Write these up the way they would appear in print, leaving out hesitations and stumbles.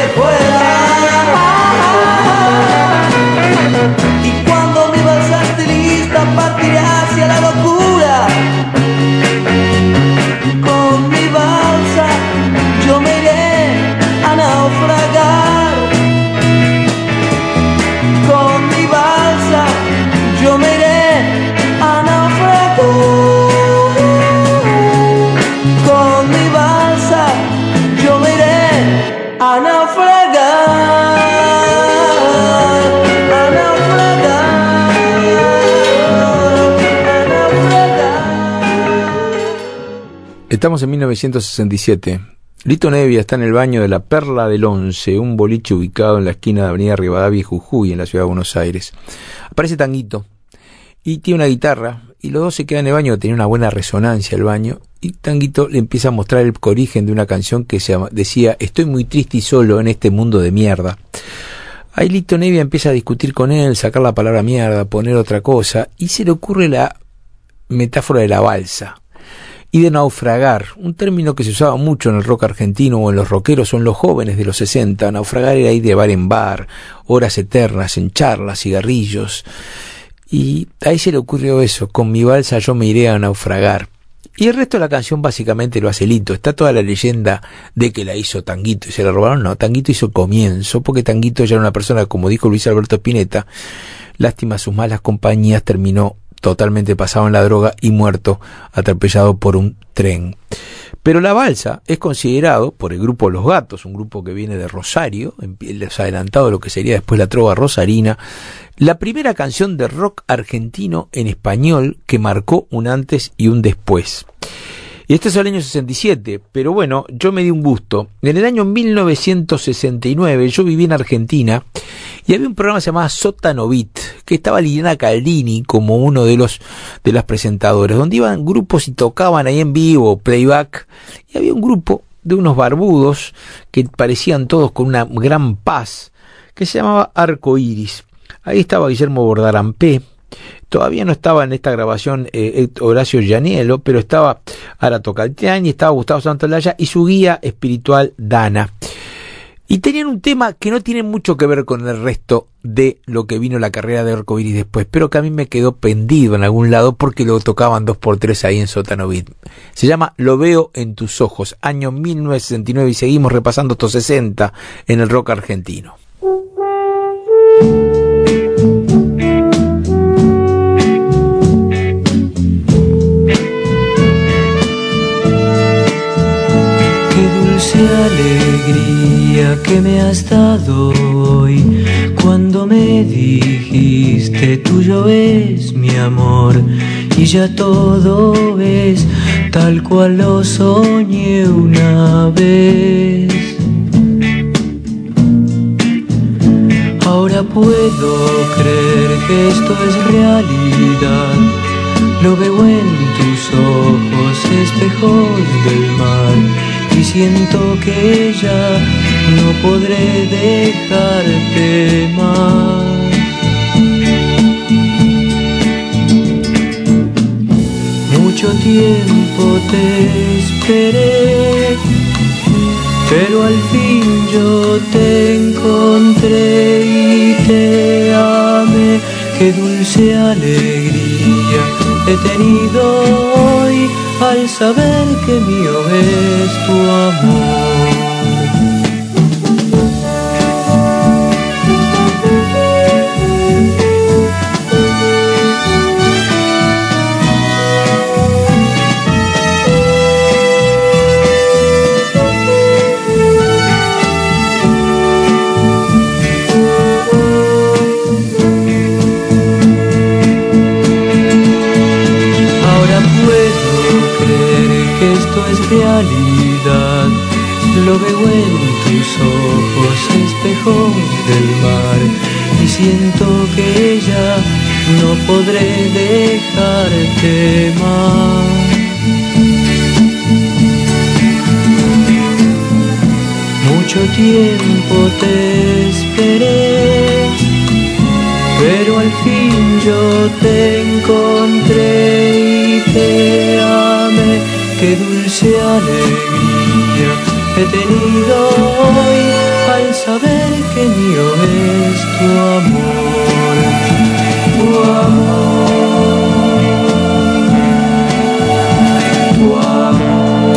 pueda. Y cuando mi balsa esté lista, partiré hacia la locura. Con mi balsa yo me iré a naufragar. Con mi balsa yo me iré a naufragar. Con mi balsa yo me iré a naufragar. A naufragar. A naufragar. Estamos en 1967. Lito Nevia está en el baño de la Perla del Once, un boliche ubicado en la esquina de Avenida Rivadavia y Jujuy, en la ciudad de Buenos Aires. Aparece Tanguito y tiene una guitarra, y los dos se quedan en el baño. Tenía una buena resonancia el baño, y Tanguito le empieza a mostrar el origen de una canción que decía: estoy muy triste y solo en este mundo de mierda. Ahí Lito Nevia empieza a discutir con él, sacar la palabra mierda, poner otra cosa, y se le ocurre la metáfora de la balsa y de naufragar, un término que se usaba mucho en el rock argentino o en los rockeros o en los jóvenes de los 60. Naufragar era ir de bar en bar, horas eternas en charlas, cigarrillos, y ahí se le ocurrió eso: con mi balsa yo me iré a naufragar. Y el resto de la canción básicamente lo hace Lito. Está toda la leyenda de que la hizo Tanguito y se la robaron. No, Tanguito hizo el comienzo, porque Tanguito ya era una persona, como dijo Luis Alberto Spinetta, lástima sus malas compañías, terminó totalmente pasado en la droga y muerto, atropellado por un tren. Pero la balsa es considerado por el grupo Los Gatos, un grupo que viene de Rosario, les adelantado de lo que sería después la trova rosarina, la primera canción de rock argentino en español que marcó un antes y un después. Y este es el año 67, pero bueno, yo me di un gusto. En el año 1969 yo viví en Argentina y había un programa que se llamaba Sótano Beat, que estaba Liliana Caldini como uno de las presentadoras, donde iban grupos y tocaban ahí en vivo, playback, y había un grupo de unos barbudos que parecían todos con una gran paz, que se llamaba Arco Iris. Ahí estaba Guillermo Bordarampé. Todavía no estaba en esta grabación Horacio Gianiello, pero estaba Arato Caltriani, estaba Gustavo Santaolalla y su guía espiritual Dana. Y tenían un tema que no tiene mucho que ver con el resto de lo que vino la carrera de Arco Iris después, pero que a mí me quedó pendido en algún lado porque lo tocaban 2x3 ahí en Sótano Beat. Se llama Lo veo en tus ojos, año 1969, y seguimos repasando estos 60 en el rock argentino. Alegría que me has dado hoy cuando me dijiste tuyo es mi amor y ya todo es tal cual lo soñé una vez. Ahora puedo creer que esto es realidad, lo veo en tus ojos, espejos del mar, y siento que ya no podré dejarte más. Mucho tiempo te esperé, pero al fin yo te encontré y te amé. Qué dulce alegría he tenido hoy al saber que mío es tu amor. Realidad, lo veo en tus ojos, espejos del mar, y siento que ya no podré dejarte más. Mucho tiempo te esperé, pero al fin yo te encontré y te amé. Qué dulce alegría he tenido hoy al saber que mío es tu amor, tu amor, tu amor.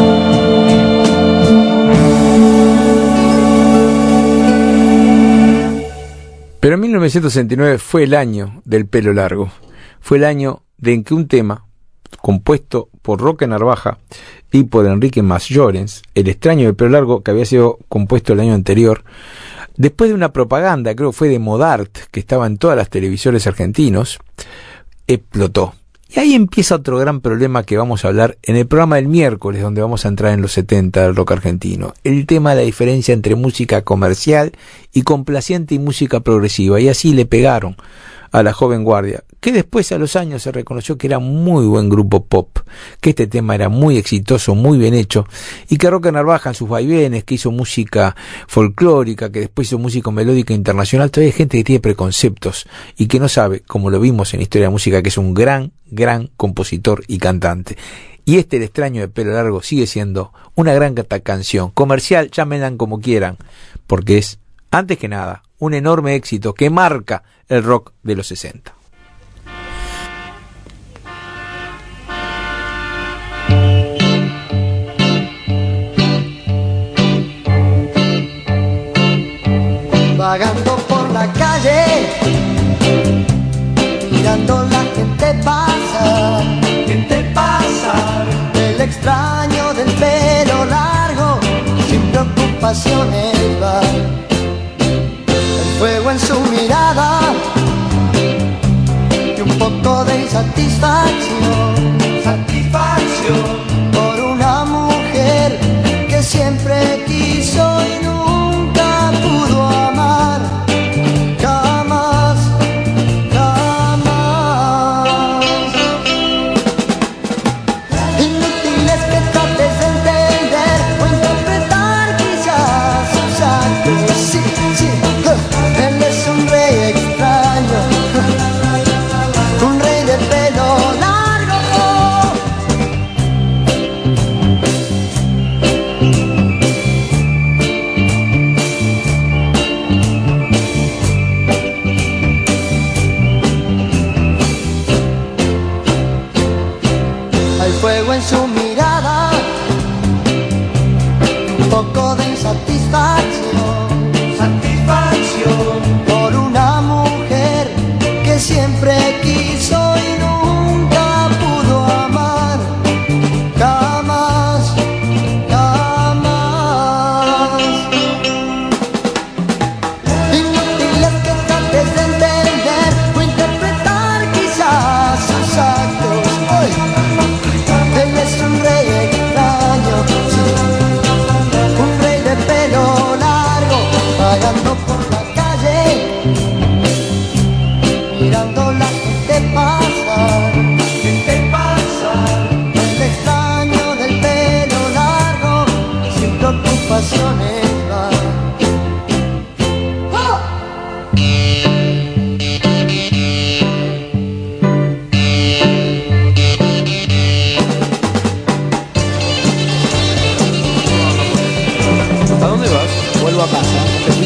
Pero en 1969 fue el año del pelo largo. Fue el año en que un tema compuesto por Roque Narvaja y por Enrique Mas Llorens, El extraño del pelo largo, que había sido compuesto el año anterior, después de una propaganda, creo que fue de Modart, que estaba en todas las televisores argentinos, explotó. Y ahí empieza otro gran problema que vamos a hablar en el programa del miércoles, donde vamos a entrar en los 70 del rock argentino. El tema de la diferencia entre música comercial y complaciente y música progresiva. Y así le pegaron a la joven guardia, que después a los años se reconoció que era muy buen grupo pop, que este tema era muy exitoso, muy bien hecho, y que Roque Narvaja en sus vaivenes, que hizo música folclórica, que después hizo música melódica internacional, todavía hay gente que tiene preconceptos y que no sabe, como lo vimos en Historia de la Música, que es un gran compositor y cantante. Y El extraño de pelo largo sigue siendo una gran canción comercial, llámenla como quieran, porque es, antes que nada, un enorme éxito que marca el rock de los 60. Vagando por la calle, mirando la gente pasar, el extraño del pelo largo, sin preocupaciones va. Fuego en su mirada y un poco de insatisfacción por una mujer que siempre quiso y nunca pudo amar, jamás, jamás. Inútil es que trates de entender o interpretar quizás sus actos, sí. Él es un rey extraño, un rey de pelo largo. Hay fuego en su mirada, un poco de insatisfacción por una mujer que siempre quiso y nunca pudo amar, jamás, jamás. Inútil es que trates de entender o interpretar quizás sus actos. Hoy, él es un rey extraño, sí, un rey de pelo largo, vagando por la calle, mirando la gente pasar, el extraño del pelo largo, sin preocupaciones va. ¡Oh! ¿A dónde vas? Vuelvo a casa.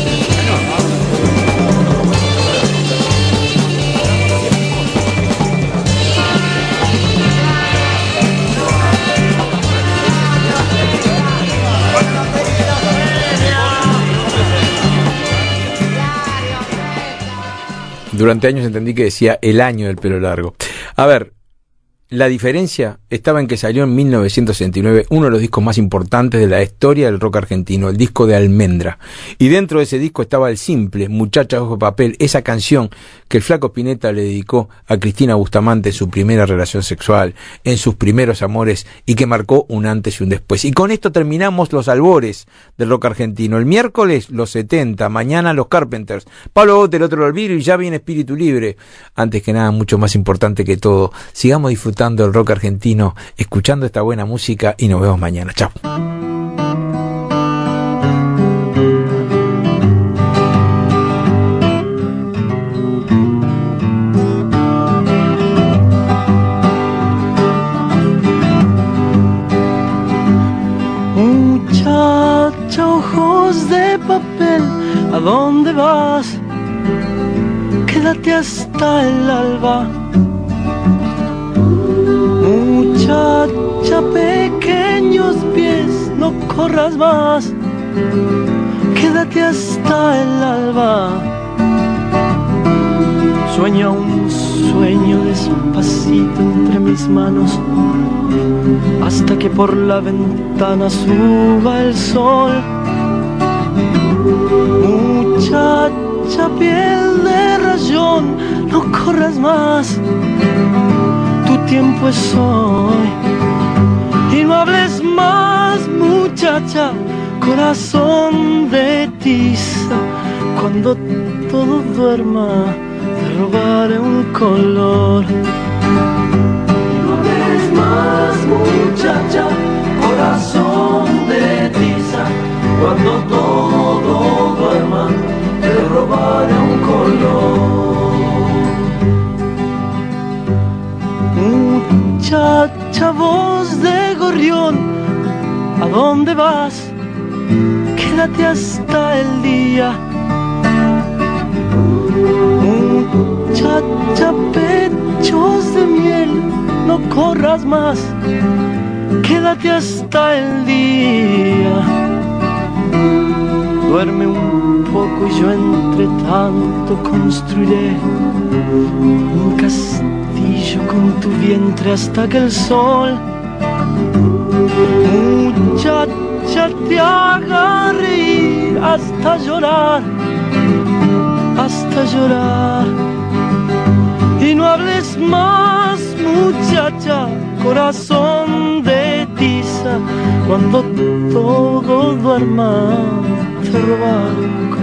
Durante años entendí que decía el año del pelo largo. A ver, la diferencia estaba en que salió en 1969 uno de los discos más importantes de la historia del rock argentino, el disco de Almendra. Y dentro de ese disco estaba el simple Muchacha Ojo de Papel, esa canción que el Flaco Spinetta le dedicó a Cristina Bustamante en su primera relación sexual, en sus primeros amores, y que marcó un antes y un después. Y con esto terminamos los albores del rock argentino. El miércoles los 70, mañana los Carpenters, Pablo Bote, el otro Olvido, y ya viene Espíritu Libre. Antes que nada, mucho más importante que todo, sigamos disfrutando el rock argentino, escuchando esta buena música, y nos vemos mañana. Chao. Muchacha, ojos de papel, ¿A dónde vas? Quédate hasta el alba. Muchacha, pequeños pies, no corras más. Quédate hasta el alba. Sueña un sueño despacito entre mis manos, hasta que por la ventana suba el sol. Muchacha, piel de rayón, no corras más, tu tiempo es hoy. Y no hables más, muchacha, corazón de tiza, cuando todo duerma te robaré un color. No hables más, muchacha, corazón de tiza, cuando todo duerma te robaré un color. Muchacha, voz de gorrión, ¿a dónde vas? Quédate hasta el día. Muchacha, pechos de miel, no corras más, quédate hasta el día. Duerme un poco y yo entre tanto construiré un castillo con tu vientre hasta que el sol, muchacha, te haga reír hasta llorar, hasta llorar. Y no hables más, muchacha, corazón de tiza, cuando todo duerma te robaré un